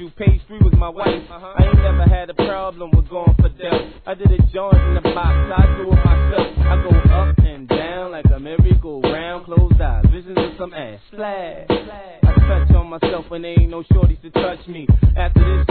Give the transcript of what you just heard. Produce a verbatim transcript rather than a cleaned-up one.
you, page three was my wife. Uh-huh. I ain't never had a problem with going for Dell. I did a joint in the box, I do it myself. I go up and down like a merry-go-round, closed eyes, visions of some ass. Splash. I touch on myself when there ain't no shorties to touch me. After this